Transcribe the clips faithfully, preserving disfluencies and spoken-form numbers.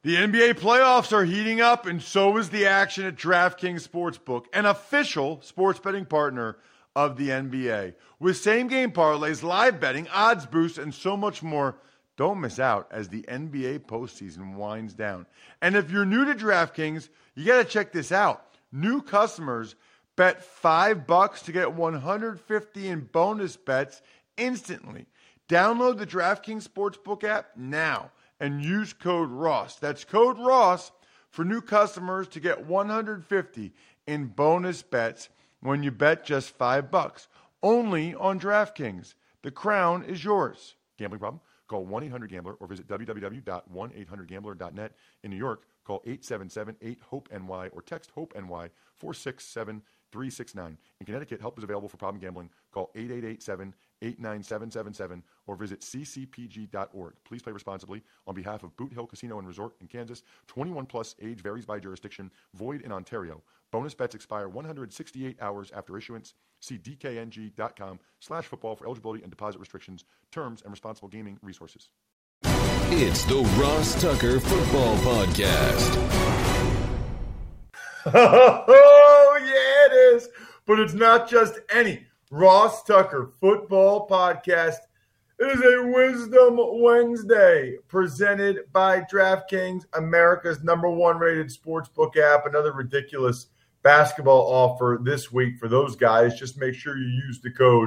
The N B A playoffs are heating up, and so is the action at DraftKings Sportsbook, an official sports betting partner of the N B A. With same-game parlays, live betting, odds boosts, and so much more, don't miss out as the N B A postseason winds down. And if you're new to DraftKings, you got to check this out. New customers bet five bucks to get one hundred fifty in bonus bets instantly. Download the DraftKings Sportsbook app now and use code Ross. That's code Ross for new customers to get one hundred fifty in bonus bets when you bet just five bucks. Only on DraftKings. The crown is yours. Gambling problem? Call one eight hundred gambler or visit w w w dot one eight hundred gambler dot net. In New York, call eight seven seven eight hope N Y or text HOPE-NY four six seven three six nine. In Connecticut, help is available for problem gambling. Call eight eight eight seven eight nine seven seven seven or visit c c p g dot org. Please play responsibly. On behalf of Boot Hill Casino and Resort in Kansas, twenty-one plus, age varies by jurisdiction, void in Ontario. Bonus bets expire one hundred sixty-eight hours after issuance. See d k n g dot com slash football for eligibility and deposit restrictions, terms, and responsible gaming resources. It's the Ross Tucker Football Podcast. Oh, yeah, it is. But it's not just any Ross Tucker Football Podcast. It is a Wisdom Wednesday presented by DraftKings, America's number one rated sportsbook app. Another ridiculous basketball offer this week for those guys. Just make sure you use the code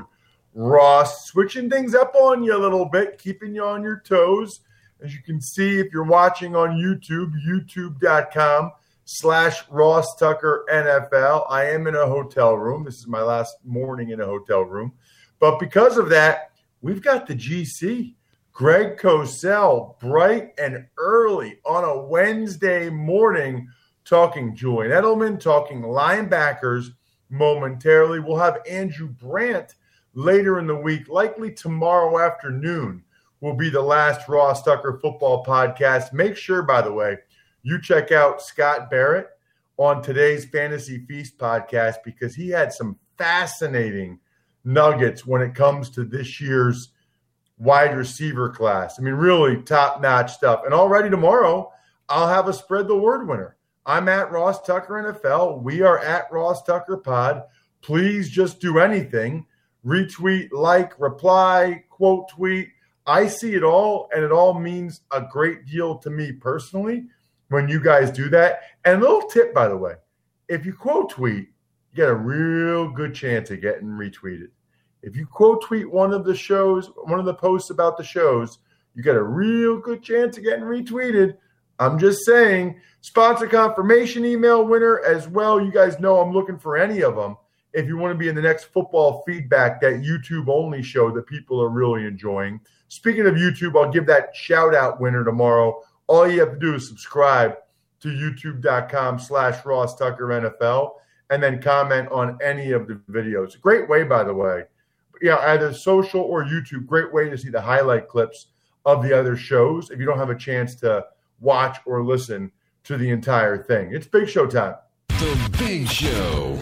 Ross. Switching things up on you a little bit, keeping you on your toes. As you can see, if you're watching on YouTube, youtube.com slash Ross Tucker NFL. I am in a hotel room. This is my last morning in a hotel room. But because of that, we've got the G C, Greg Cosell, bright and early on a Wednesday morning, talking Julian Edelman, talking linebackers momentarily. We'll have Andrew Brandt later in the week, likely tomorrow afternoon will be the last Ross Tucker Football Podcast. Make sure, by the way, you check out Scott Barrett on today's Fantasy Feast podcast because he had some fascinating nuggets when it comes to this year's wide receiver class. I mean, really top-notch stuff. And already tomorrow, I'll have a Spread the Word winner. I'm at Ross Tucker N F L. We are at Ross Tucker Pod. Please just do anything. Retweet, like, reply, quote tweet. I see it all, and it all means a great deal to me personally when you guys do that. And a little tip, by the way, if you quote tweet, you get a real good chance of getting retweeted. If you quote tweet one of the shows, one of the posts about the shows, you get a real good chance of getting retweeted. I'm just saying, sponsor confirmation email winner as well. You guys know I'm looking for any of them. If you want to be in the next football feedback, that YouTube only show that people are really enjoying. Speaking of YouTube, I'll give that shout out winner tomorrow. All you have to do is subscribe to youtube.com slash Ross Tucker NFL and then comment on any of the videos. Great way, by the way. Yeah, either social or YouTube. Great way to see the highlight clips of the other shows if you don't have a chance to watch or listen to the entire thing. It's Big Show time. The Big Show.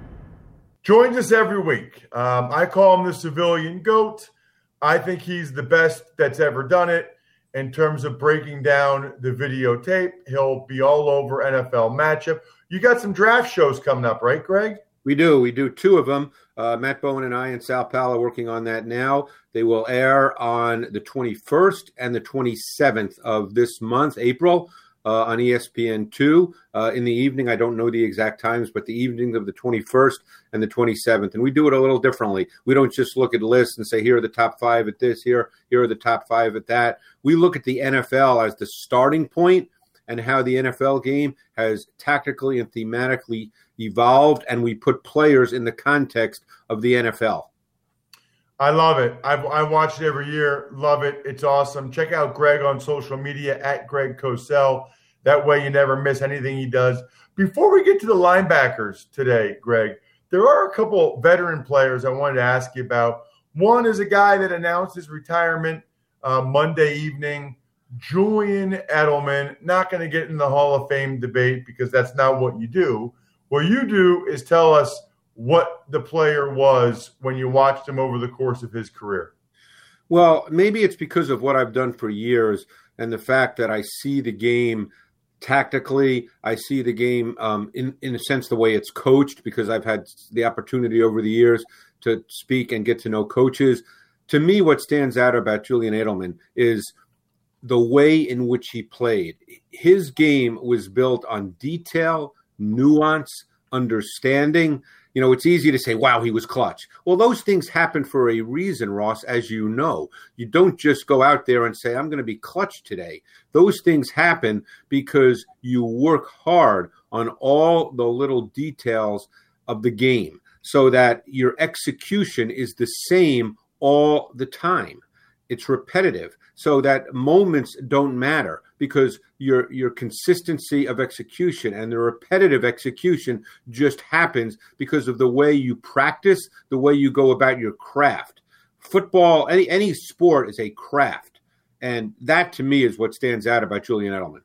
Joins us every week. Um, I call him the civilian GOAT. I think he's the best that's ever done it in terms of breaking down the videotape. He'll be all over N F L matchup. You got some draft shows coming up, right, Greg? We do. We do two of them. Uh, Matt Bowen and I and Sal Powell are working on that now. They will air on the twenty-first and the twenty-seventh of this month, April. Uh, on E S P N two uh, in the evening. I don't know the exact times, but the evenings of the twenty-first and the twenty-seventh. And we do it a little differently. We don't just look at lists and say, here are the top five at this, here, here are the top five at that. We look at the N F L as the starting point and how the N F L game has tactically and thematically evolved, and we put players in the context of the N F L. I love it. I've, I watch it every year. Love it. It's awesome. Check out Greg on social media at Greg Cosell. That way you never miss anything he does. Before we get to the linebackers today, Greg, there are a couple veteran players I wanted to ask you about. One is a guy that announced his retirement uh, Monday evening, Julian Edelman. Not going to get in the Hall of Fame debate because that's not what you do. What you do is tell us what the player was when you watched him over the course of his career. Well, maybe it's because of what I've done for years. and the fact that I see the game tactically, I see the game um, in, in a sense the way it's coached, because I've had the opportunity over the years to speak and get to know coaches. To me, what stands out about Julian Edelman is the way in which he played. His game was built on detail, nuance, understanding. You know, it's easy to say, wow, he was clutch. Well, those things happen for a reason, Ross, as you know. You don't just go out there and say, I'm going to be clutch today. Those things happen because you work hard on all the little details of the game so that your execution is the same all the time. It's repetitive, so that moments don't matter, because your your consistency of execution and the repetitive execution just happens because of the way you practice, the way you go about your craft. Football, any any sport is a craft, and that to me is what stands out about Julian Edelman.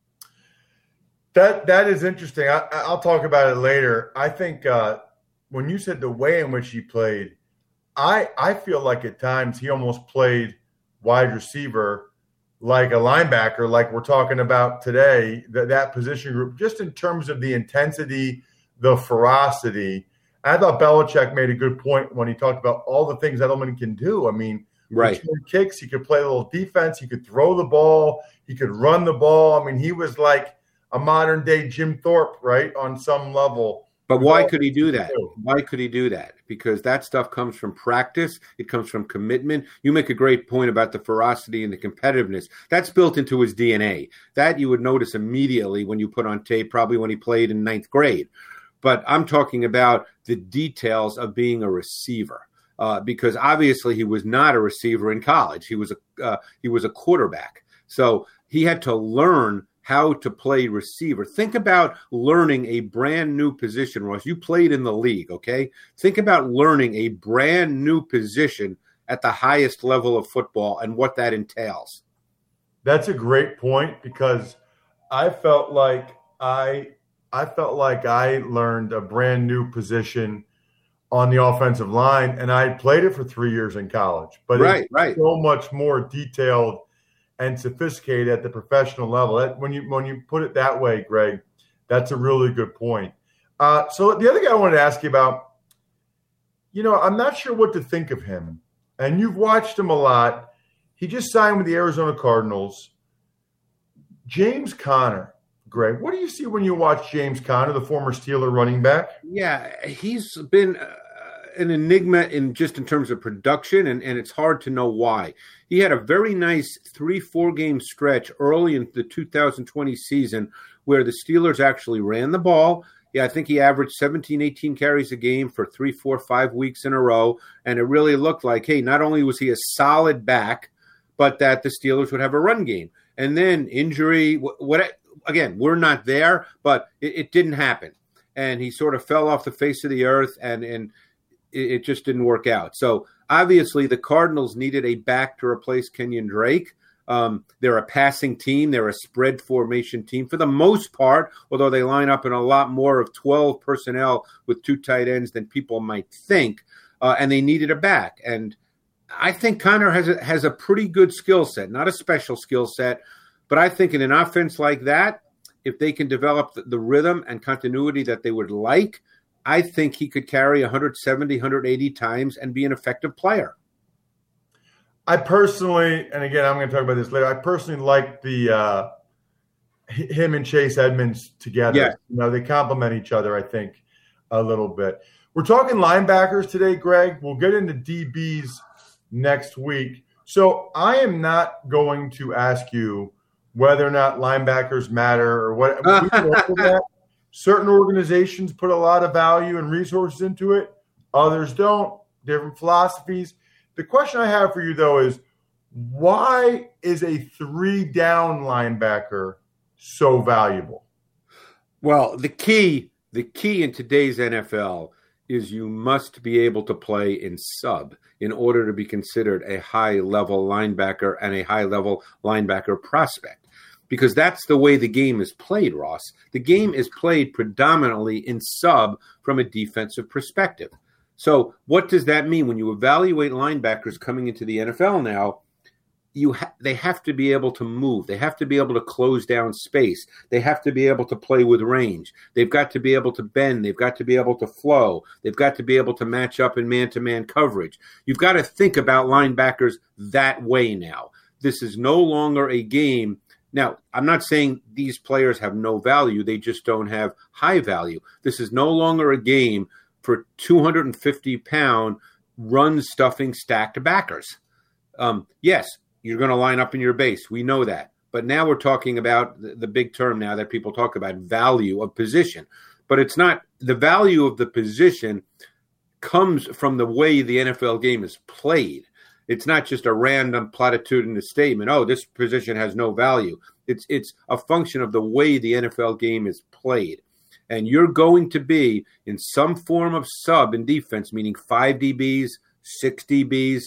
That that is interesting. I, I'll talk about it later. I think uh, when you said the way in which he played, I I feel like at times he almost played wide receiver like a linebacker, like we're talking about today, that, that position group, just in terms of the intensity, the ferocity. I thought Belichick made a good point when he talked about all the things Edelman can do. I mean, right. return kicks, he could play a little defense, he could throw the ball, he could run the ball. I mean, he was like a modern-day Jim Thorpe, right, on some level. But why could he do that? Why could he do that? Because that stuff comes from practice. It comes from commitment. You make a great point about the ferocity and the competitiveness. That's built into his D N A. That you would notice immediately when you put on tape, probably when he played in ninth grade. But I'm talking about the details of being a receiver, uh, because obviously he was not a receiver in college. He was a uh, he was a quarterback. So he had to learn how to play receiver. Think about learning a brand new position, Ross. You played in the league, okay? Think about learning a brand new position at the highest level of football and what that entails. That's a great point, because I felt like I I felt like I learned a brand new position on the offensive line, and I played it for three years in college. But right, it's right. so much more detailed and sophisticated at the professional level. That, when you when you put it that way, Greg, that's a really good point. Uh, so the other guy I wanted to ask you about, you know, I'm not sure what to think of him. And you've watched him a lot. He just signed with the Arizona Cardinals. James Conner, Greg, what do you see when you watch James Conner, the former Steeler running back? Yeah, he's been uh, an enigma in just in terms of production, and, and it's hard to know why. He had a very nice three, four-game stretch early in the two thousand twenty season where the Steelers actually ran the ball. Yeah, I think he averaged seventeen, eighteen carries a game for three, four, five weeks in a row, and it really looked like, hey, not only was he a solid back, but that the Steelers would have a run game. And then injury, what again, we're not there, but it, it didn't happen. And he sort of fell off the face of the earth, and, and it, it just didn't work out. So obviously the Cardinals needed a back to replace Kenyon Drake. Um, they're a passing team. They're a spread formation team for the most part, although they line up in a lot more of twelve personnel with two tight ends than people might think. Uh, and they needed a back. And I think Conner has a, has a pretty good skill set, not a special skill set, but I think in an offense like that, if they can develop the, the rhythm and continuity that they would like, I think he could carry one seventy, one eighty times and be an effective player. I personally, and again, I'm going to talk about this later, I personally like the uh, him and Chase Edmonds together. Yeah. You know, they complement each other, I think, a little bit. We're talking linebackers today, Greg. We'll get into D Bs next week. So I am not going to ask you whether or not linebackers matter or what. We can answer that. Certain organizations put a lot of value and resources into it. Others don't. Different philosophies. The question I have for you, though, is why is a three-down linebacker so valuable? Well, the key, the key in today's N F L is you must be able to play in sub in order to be considered a high-level linebacker and a high-level linebacker prospect, because that's the way the game is played, Ross. The game is played predominantly in sub from a defensive perspective. So what does that mean when you evaluate linebackers coming into the N F L now? you ha- they have to be able to move. They have to be able to close down space. They have to be able to play with range. They've got to be able to bend. They've got to be able to flow. They've got to be able to match up in man-to-man coverage. You've got to think about linebackers that way now. This is no longer a game. Now, I'm not saying these players have no value. They just don't have high value. This is no longer a game for two hundred fifty pound run-stuffing stacked backers. Um, yes, you're going to line up in your base. We know that. But now we're talking about the, the big term now that people talk about, value of position. But it's not – the value of the position comes from the way the N F L game is played. It's not just a random platitudinous statement, oh, this position has no value. It's it's a function of the way the N F L game is played. And you're going to be in some form of sub in defense, meaning five D Bs, six D Bs,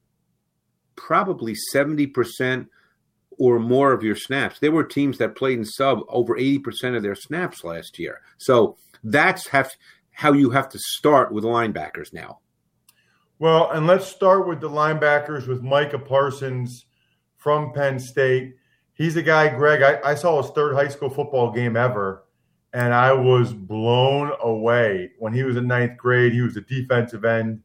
probably seventy percent or more of your snaps. There were teams that played in sub over eighty percent of their snaps last year. So that's have, how you have to start with linebackers now. Well, and let's start with the linebackers with Micah Parsons from Penn State. He's a guy, Greg, I, I saw his third high school football game ever, and I was blown away. When he was in ninth grade, he was a defensive end,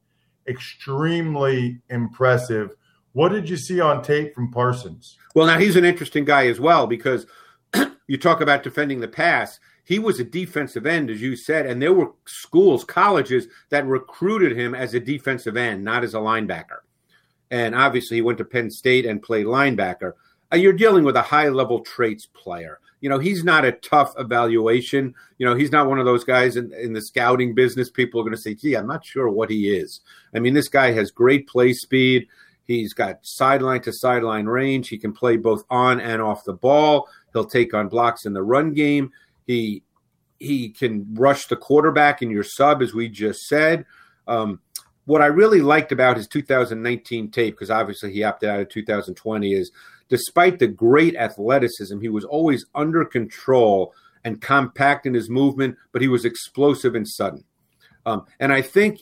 extremely impressive. What did you see on tape from Parsons? Well, now he's an interesting guy as well because you talk about defending the pass. He was a defensive end, as you said, and there were schools, colleges that recruited him as a defensive end, not as a linebacker. And obviously he went to Penn State and played linebacker. Uh, you're dealing with a high-level traits player. You know, he's not a tough evaluation. You know, he's not one of those guys in, in the scouting business. People are going to say, gee, I'm not sure what he is. I mean, this guy has great play speed. He's got sideline-to-sideline range. He can play both on and off the ball. He'll take on blocks in the run game. He he can rush the quarterback in your sub, as we just said. Um, what I really liked about his two thousand nineteen tape, because obviously he opted out of two thousand twenty, is despite the great athleticism, he was always under control and compact in his movement, but he was explosive and sudden. Um, and I think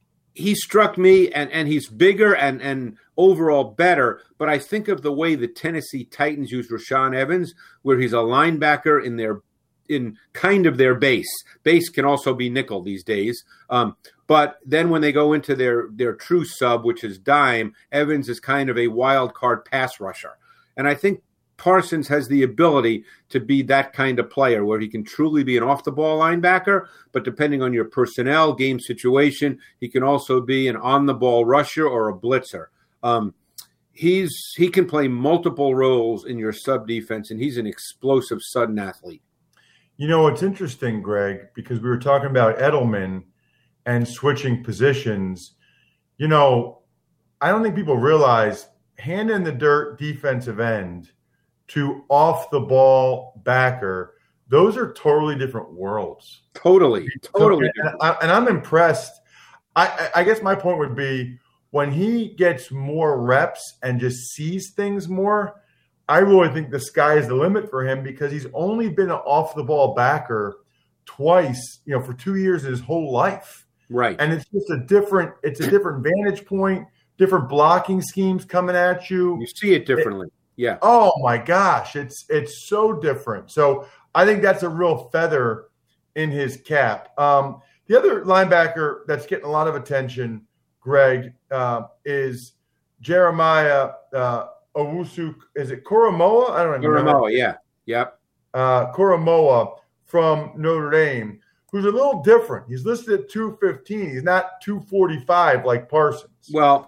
he struck me, and, and he's bigger and, and overall better, but I think of the way the Tennessee Titans use Rashaan Evans, where he's a linebacker in their in kind of their base. Base can also be nickel these days. Um, but then when they go into their, their true sub, which is dime, Evans is kind of a wild card pass rusher. And I think Parsons has the ability to be that kind of player where he can truly be an off-the-ball linebacker, but depending on your personnel, game situation, he can also be an on-the-ball rusher or a blitzer. Um, he's he can play multiple roles in your sub defense, and he's an explosive, sudden athlete. You know, it's interesting, Greg, because we were talking about Edelman and switching positions. You know, I don't think people realize hand in the dirt defensive end to off the ball backer, those are totally different worlds. Totally, totally. So, and, I, and I'm impressed. I, I guess my point would be when he gets more reps and just sees things more, I really think the sky is the limit for him because he's only been an off-the-ball backer twice, you know, for two years in his whole life. Right. And it's just a different – it's a different vantage point, different blocking schemes coming at you. You see it differently. It, yeah. Oh, my gosh. It's it's so different. So I think that's a real feather in his cap. Um, the other linebacker that's getting a lot of attention, Greg, uh, is Jeremiah uh, Owusu. Is it Koromoa? I don't remember. Koromoa, yeah. Yep. Uh, Koromoa from Notre Dame, who's a little different. He's listed at two fifteen. He's not two forty-five like Parsons. Well,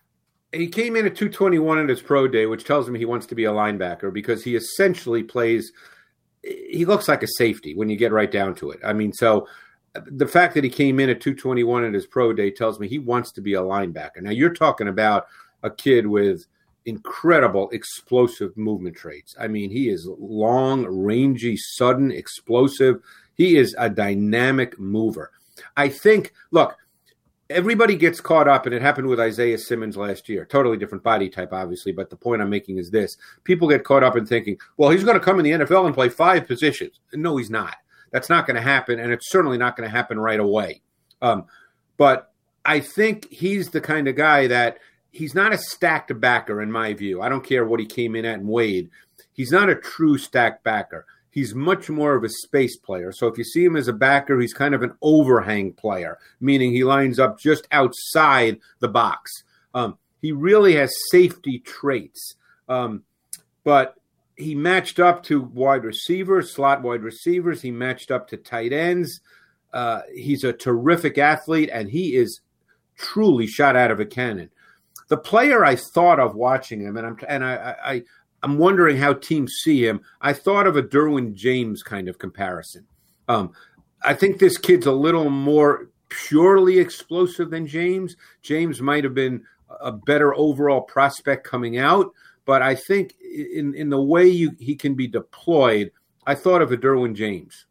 he came in at two twenty-one at his pro day, which tells me he wants to be a linebacker because he essentially plays – he looks like a safety when you get right down to it. I mean, so the fact that he came in at two twenty-one at his pro day tells me he wants to be a linebacker. Now, you're talking about a kid with incredible explosive movement traits. I mean, he is long, rangy, sudden, explosive. He is a dynamic mover. I think – look – everybody gets caught up, and it happened with Isaiah Simmons last year. Totally different body type, obviously, but the point I'm making is this. People get caught up in thinking, well, he's going to come in the N F L and play five positions. No, he's not. That's not going to happen, and it's certainly not going to happen right away. Um, but I think he's the kind of guy that he's not a stacked backer in my view. I don't care what he came in at and weighed. He's not a true stacked backer. He's much more of a space player. So if you see him as a backer, he's kind of an overhang player, meaning he lines up just outside the box. Um, he really has safety traits, um, but he matched up to wide receivers, slot wide receivers. He matched up to tight ends. Uh, he's a terrific athlete, and he is truly shot out of a cannon. The player I thought of watching him, and I'm and I, I I'm wondering how teams see him. I thought of a Derwin James kind of comparison. Um, I think this kid's a little more purely explosive than James. James might have been a better overall prospect coming out, but I think in in the way you he can be deployed, I thought of a Derwin James.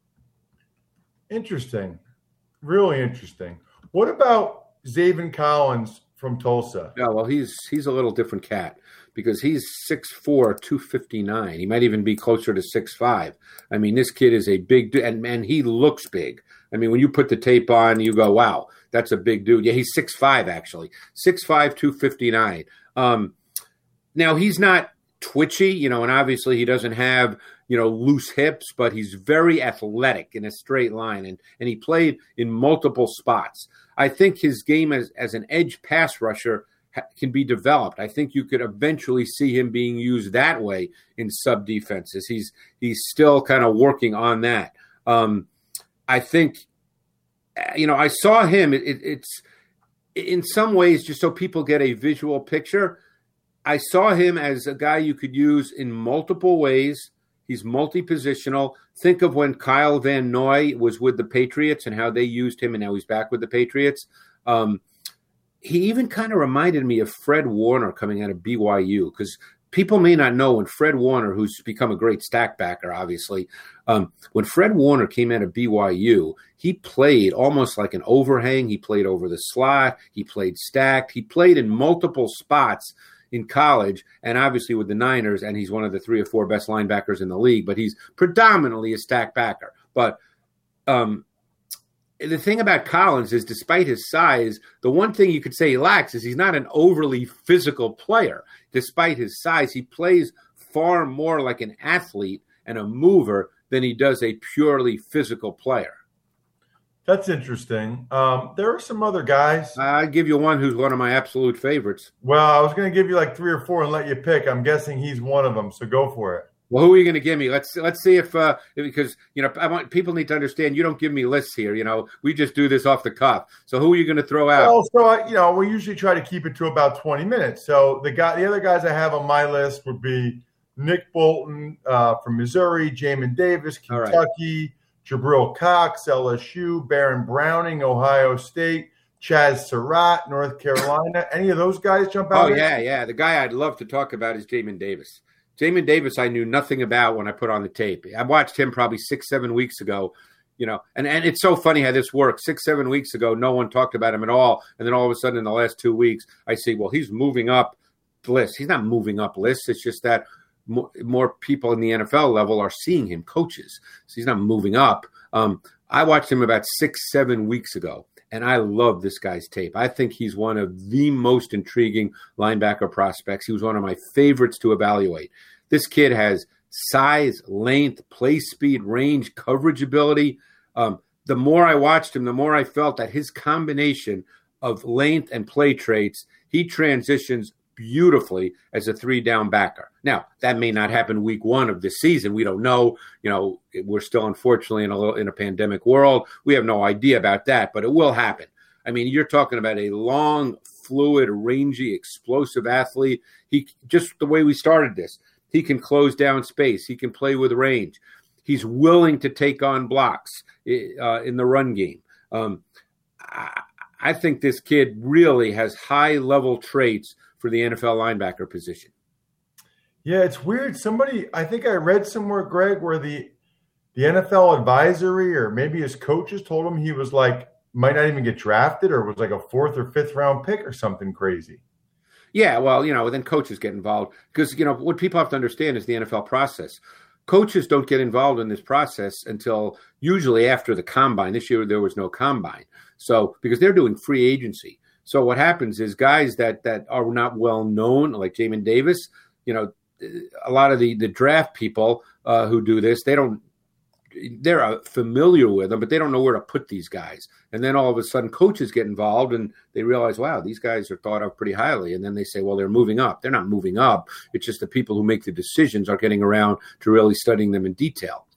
Interesting, really interesting. What about Zaven Collins from Tulsa? Yeah, well, he's he's a little different cat because he's six four, two fifty-nine. He might even be closer to six five. I mean, this kid is a big dude, and, and he looks big. I mean, when you put the tape on, you go, wow, that's a big dude. Yeah, he's six five, actually. six five, two fifty-nine. Um, now, he's not twitchy, you know, and obviously he doesn't have, you know, loose hips, but he's very athletic in a straight line, and, and he played in multiple spots. I think his game as, as an edge pass rusher ha- can be developed. I think you could eventually see him being used that way in sub defenses. He's he's still kind of working on that. Um, I think, you know, I saw him. It, it, it's in some ways, just so people get a visual picture, I saw him as a guy you could use in multiple ways. He's multi-positional. Think of when Kyle Van Noy was with the Patriots and how they used him, and now he's back with the Patriots. Um, he even kind of reminded me of Fred Warner coming out of B Y U, because people may not know when Fred Warner, who's become a great stack backer, obviously, um, when Fred Warner came out of B Y U, he played almost like an overhang. He played over the slot. He played stacked. He played in multiple spots in college, and obviously with the Niners, and he's one of the three or four best linebackers in the league, but he's predominantly a stack backer. But um, the thing about Collins is, despite his size, the one thing you could say he lacks is he's not an overly physical player. Despite his size, he plays far more like an athlete and a mover than he does a purely physical player. That's interesting. Um, there are some other guys. I'll give you one who's one of my absolute favorites. Well, I was going to give you like three or four and let you pick. I'm guessing he's one of them, so go for it. Well, who are you going to give me? Let's let's see if uh, because you know I want people need to understand you don't give me lists here. You know, we just do this off the cuff. So who are you going to throw out? Well, so I, you know, we usually try to keep it to about twenty minutes. So the guy, the other guys I have on my list would be Nick Bolton uh, from Missouri, Jamin Davis, Kentucky. Jabril Cox, L S U, Baron Browning, Ohio State, Chaz Surratt, North Carolina. Any of those guys jump out? Oh, yeah, yeah. The guy I'd love to talk about is Jamin Davis. Jamin Davis I knew nothing about when I put on the tape. I watched him probably six, seven weeks ago, you know, and, and it's so funny how this works. Six, seven weeks ago, no one talked about him at all. And then all of a sudden in the last two weeks, I see, well, he's moving up lists. He's not moving up lists. It's just that More, more people in the N F L level are seeing him, coaches. So he's not moving up. Um, I watched him about six, seven weeks ago, and I love this guy's tape. I think he's one of the most intriguing linebacker prospects. He was one of my favorites to evaluate. This kid has size, length, play speed, range, coverage ability. Um, the more I watched him, the more I felt that his combination of length and play traits, he transitions beautifully as a three-down backer. Now, that may not happen week one of this season. We don't know. You know, we're still unfortunately in a little, in a pandemic world. We have no idea about that, but it will happen. I mean, you're talking about a long, fluid, rangy, explosive athlete. He just the way we started this, he can close down space. He can play with range. He's willing to take on blocks uh, in the run game. Um, I, I think this kid really has high-level traits for the N F L linebacker position. Yeah, it's weird. Somebody, I think I read somewhere, Greg, where the the N F L advisory or maybe his coaches told him he was like, might not even get drafted or was like a fourth or fifth round pick or something crazy. Yeah, well, you know, then coaches get involved because, you know, what people have to understand is the N F L process. Coaches don't get involved in this process until usually after the combine. This year there was no combine. So because they're doing free agency. So what happens is guys that that are not well known, like Jamin Davis, you know, a lot of the, the draft people uh, who do this, they don't, they're uh, familiar with them, but they don't know where to put these guys. And then all of a sudden coaches get involved and they realize, wow, these guys are thought of pretty highly. And then they say, well, they're moving up. They're not moving up. It's just the people who make the decisions are getting around to really studying them in detail.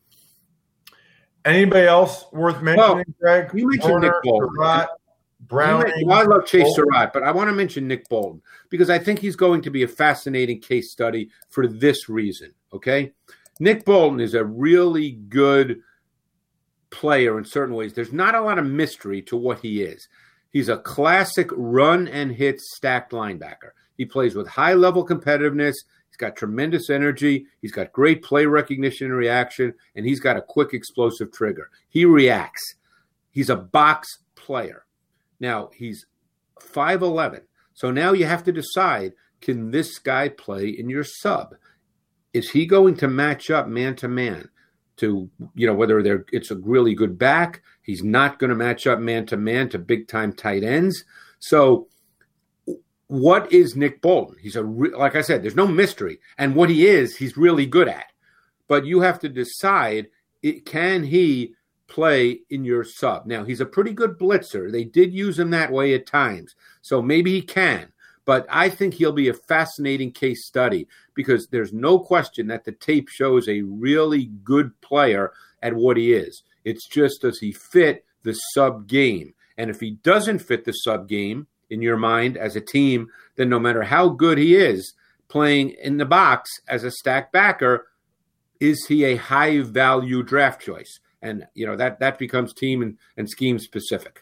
Anybody else worth mentioning, well, Greg? You mentioned Warner, Nick Bolton. Surratt, Browning. Well, I love Chase Surratt, but I want to mention Nick Bolton because I think he's going to be a fascinating case study for this reason, okay? Nick Bolton is a really good player in certain ways. There's not a lot of mystery to what he is. He's a classic run and hit stacked linebacker. He plays with high-level competitiveness. He's got tremendous energy. He's got great play recognition and reaction, and he's got a quick, explosive trigger. He reacts. He's a box player. Now, he's five eleven. So now you have to decide, can this guy play in your sub? Is he going to match up man-to-man to, you know, whether they're, it's a really good back? He's not going to match up man-to-man to big-time tight ends. So what is Nick Bolton? He's a, re- like I said, there's no mystery. And what he is, he's really good at. But you have to decide, it, can he play in your sub? Now, he's a pretty good blitzer. They did use him that way at times. So maybe he can. But I think he'll be a fascinating case study because there's no question that the tape shows a really good player at what he is. It's just, does he fit the sub game? And if he doesn't fit the sub game in your mind as a team, then no matter how good he is playing in the box as a stack backer, is he a high value draft choice? And, you know, that, that becomes team and, and scheme specific.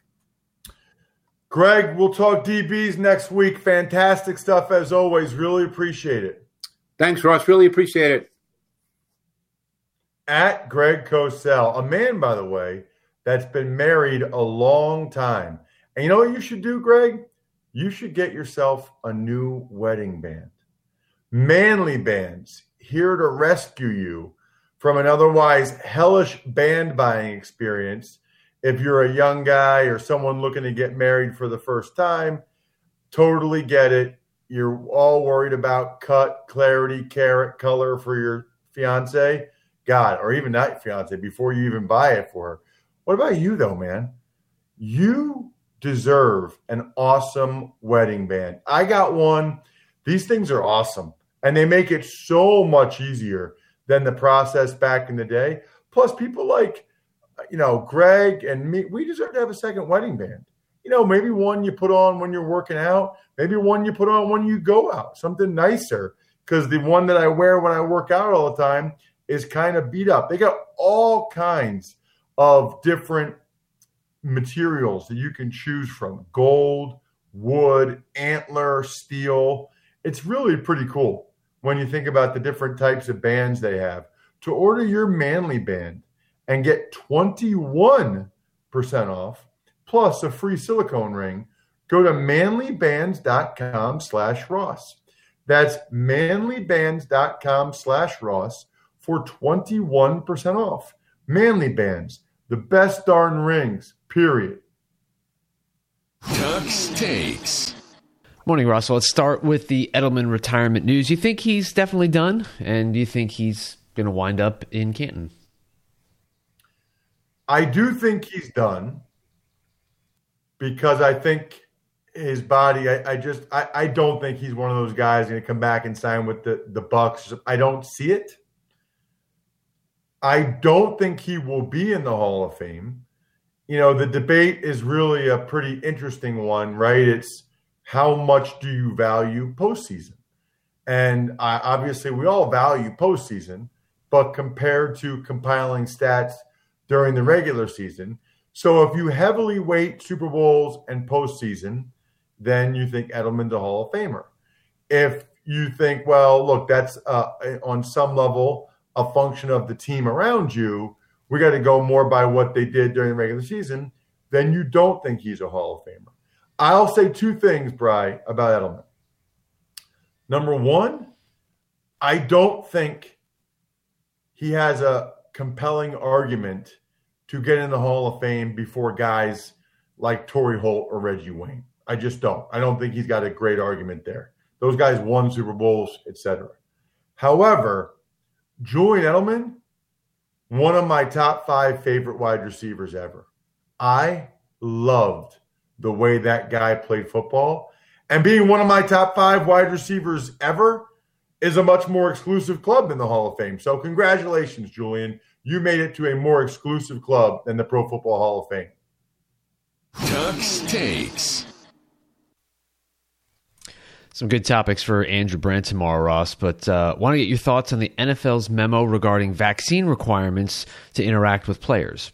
Greg, we'll talk D Bs next week. Fantastic stuff as always. Really appreciate it. Thanks, Ross. Really appreciate it. At Greg Cosell, a man, by the way, that's been married a long time. And you know what you should do, Greg? You should get yourself a new wedding band. Manly Bands, here to rescue you from an otherwise hellish band buying experience. If you're a young guy or someone looking to get married for the first time, totally get it. You're all worried about cut, clarity, carat, color for your fiance, God, or even not fiance, before you even buy it for her. What about you, though, man? You deserve an awesome wedding band. I got one. These things are awesome, and they make it so much easier than the process back in the day. Plus, people like, you know, Greg and me, we deserve to have a second wedding band. You know, maybe one you put on when you're working out, maybe one you put on when you go out, something nicer, because the one that I wear when I work out all the time is kind of beat up. They got all kinds of different materials that you can choose from: gold, wood, antler, steel. It's really pretty cool when you think about the different types of bands they have. To order your Manly band and get twenty-one percent off plus a free silicone ring, go to manlybands.com slash Ross. That's manlybands.com slash Ross for twenty-one percent off. Manly Bands, the best darn rings, period. Tuck's Takes. Morning, Russell. Let's start with the Edelman retirement news. You think he's definitely done? And do you think he's going to wind up in Canton? I do think he's done because I think his body, I, I just, I, I don't think he's one of those guys going to come back and sign with the, the Bucks. I don't see it. I don't think he will be in the Hall of Fame. You know, the debate is really a pretty interesting one, right? It's how much do you value postseason? And I, obviously we all value postseason, but compared to compiling stats during the regular season. So if you heavily weight Super Bowls and postseason, then you think Edelman's a Hall of Famer. If you think, well, look, that's uh, on some level a function of the team around you, we got to go more by what they did during the regular season, then you don't think he's a Hall of Famer. I'll say two things, Bri, about Edelman. Number one, I don't think he has a compelling argument to get in the Hall of Fame before guys like Torrey Holt or Reggie Wayne. I just don't. I don't think he's got a great argument there. Those guys won Super Bowls, et cetera. However, Julian Edelman, one of my top five favorite wide receivers ever. I loved the way that guy played football. And being one of my top five wide receivers ever is a much more exclusive club than the Hall of Fame. So congratulations, Julian. You made it to a more exclusive club than the Pro Football Hall of Fame. Tux Takes. Some good topics for Andrew Brandt tomorrow, Ross, but uh, want to get your thoughts on the N F L's memo regarding vaccine requirements to interact with players.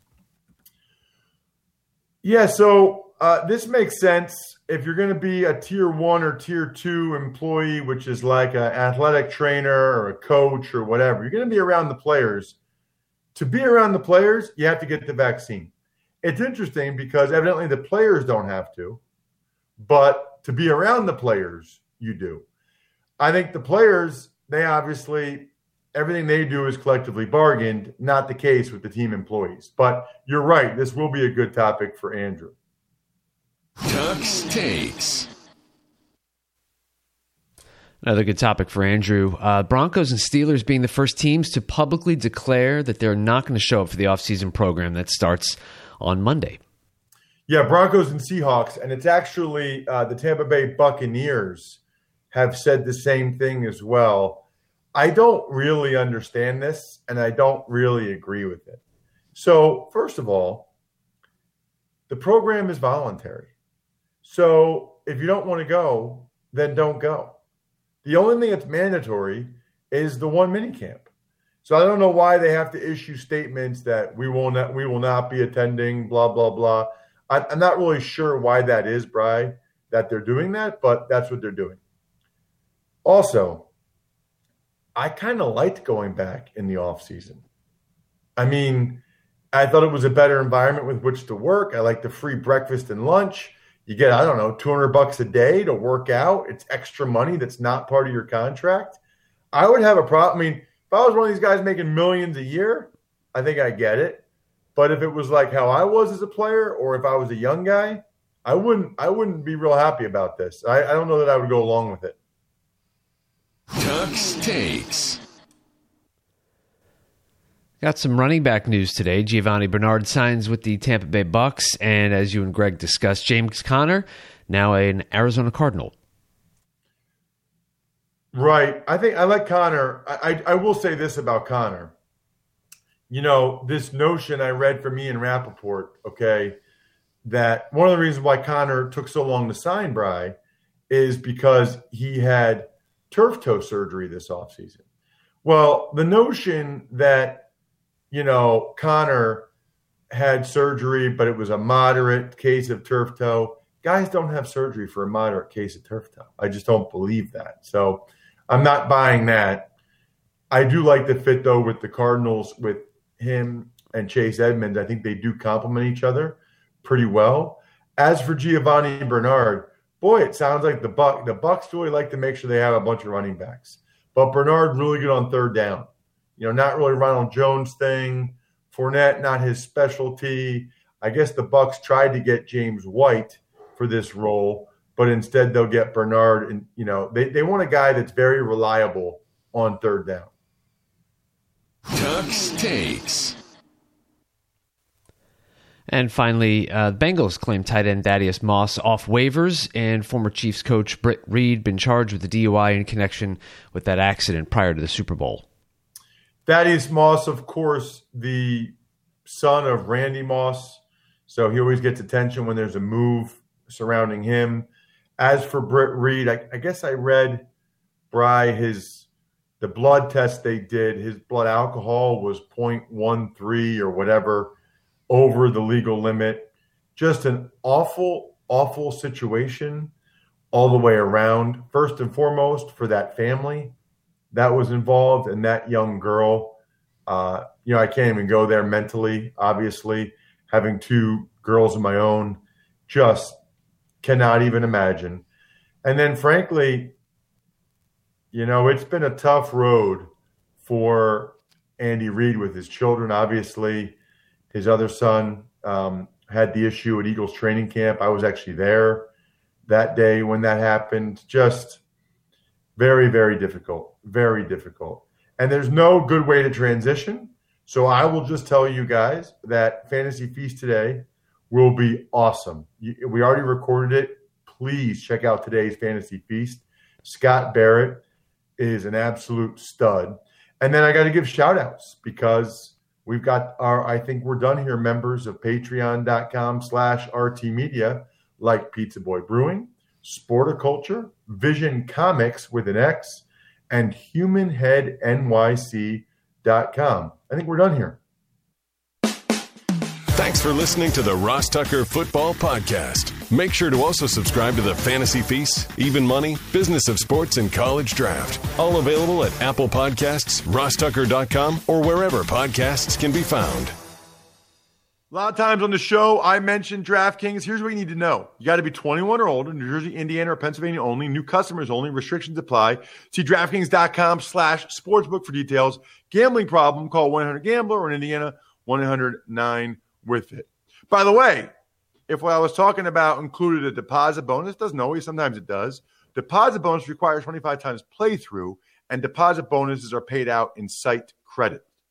Yeah, so uh, this makes sense. If you're going to be a tier one or tier two employee, which is like an athletic trainer or a coach or whatever, you're going to be around the players. To be around the players, you have to get the vaccine. It's interesting because evidently the players don't have to, but to be around the players, you do. I think the players, they obviously, everything they do is collectively bargained, not the case with the team employees. But you're right, this will be a good topic for Andrew. Tux Takes. Another good topic for Andrew. Uh, Broncos and Steelers being the first teams to publicly declare that they're not going to show up for the offseason program that starts on Monday. Yeah, Broncos and Seahawks. And it's actually uh, the Tampa Bay Buccaneers have said the same thing as well. I don't really understand this, and I don't really agree with it. So, first of all, the program is voluntary. So if you don't want to go, then don't go. The only thing that's mandatory is the one minicamp. So I don't know why they have to issue statements that we will not we will not be attending, blah, blah, blah. I, I'm not really sure why that is, Bri, that they're doing that, but that's what they're doing. Also, I kind of liked going back in the offseason. I mean, I thought it was a better environment with which to work. I like the free breakfast and lunch. You get, I don't know, two hundred bucks a day to work out. It's extra money that's not part of your contract. I would have a problem. I mean, if I was one of these guys making millions a year, I think I get it. But if it was like how I was as a player, or if I was a young guy, I wouldn't I wouldn't be real happy about this. I, I don't know that I would go along with it. Tux Takes. Got some running back news today. Giovanni Bernard signs with the Tampa Bay Bucks, and as you and Greg discussed, James Conner, now an Arizona Cardinal. Right. I think I like Conner. I, I, I will say this about Conner. You know, this notion I read from Ian Rappaport, okay, that one of the reasons why Conner took so long to sign, Bri, is because he had turf toe surgery this offseason. Well, the notion that, you know, Conner had surgery, but it was a moderate case of turf toe. Guys don't have surgery for a moderate case of turf toe. I just don't believe that. So I'm not buying that. I do like the fit, though, with the Cardinals, with him and Chase Edmonds. I think they do complement each other pretty well. As for Giovanni Bernard, boy, it sounds like the Buck, the Bucs really like to make sure they have a bunch of running backs. But Bernard really good on third down. You know, not really Ronald Jones thing. Fournette, not his specialty. I guess the Bucs tried to get James White for this role, but instead they'll get Bernard. And, you know, they, they want a guy that's very reliable on third down. Tux Takes. And finally, uh, the Bengals claim tight end Thaddeus Moss off waivers, and former Chiefs coach Britt Reed been charged with the D U I in connection with that accident prior to the Super Bowl. Thaddeus Moss, of course, the son of Randy Moss, so he always gets attention when there's a move surrounding him. As for Britt Reed, I, I guess I read, Bri, his the blood test they did, his blood alcohol was point one three or whatever over the legal limit. Just an awful, awful situation all the way around. First and foremost, for that family that was involved and that young girl. Uh, you know, I can't even go there mentally, obviously. Having two girls of my own, just cannot even imagine. And then, frankly, you know, it's been a tough road for Andy Reid with his children. Obviously, his other son um, had the issue at Eagles training camp. I was actually there that day when that happened. Just very, very difficult, very difficult. And there's no good way to transition. So I will just tell you guys that Fantasy Feast today will be awesome. We already recorded it. Please check out today's Fantasy Feast. Scott Barrett is an absolute stud. And then I got to give shout outs because we've got our, I think we're done here, members of patreon.com slash RT Media, like Pizza Boy Brewing, Sporticulture, Vision Comics with an X, and human head N Y C dot com. I think we're done here. Thanks for listening to the Ross Tucker Football Podcast. Make sure to also subscribe to the Fantasy Feast, Even Money, Business of Sports, and College Draft. All available at Apple Podcasts, ross tucker dot com, or wherever podcasts can be found. A lot of times on the show, I mentioned DraftKings. Here's what you need to know. You got to be twenty-one or older, New Jersey, Indiana, or Pennsylvania only. New customers only. Restrictions apply. See DraftKings.com slash sportsbook for details. Gambling problem, call one eight hundred gambler, or in Indiana, one eight hundred nine with it. By the way, if what I was talking about included a deposit bonus, doesn't always, sometimes it does. Deposit bonus requires twenty-five times playthrough, and deposit bonuses are paid out in site credit.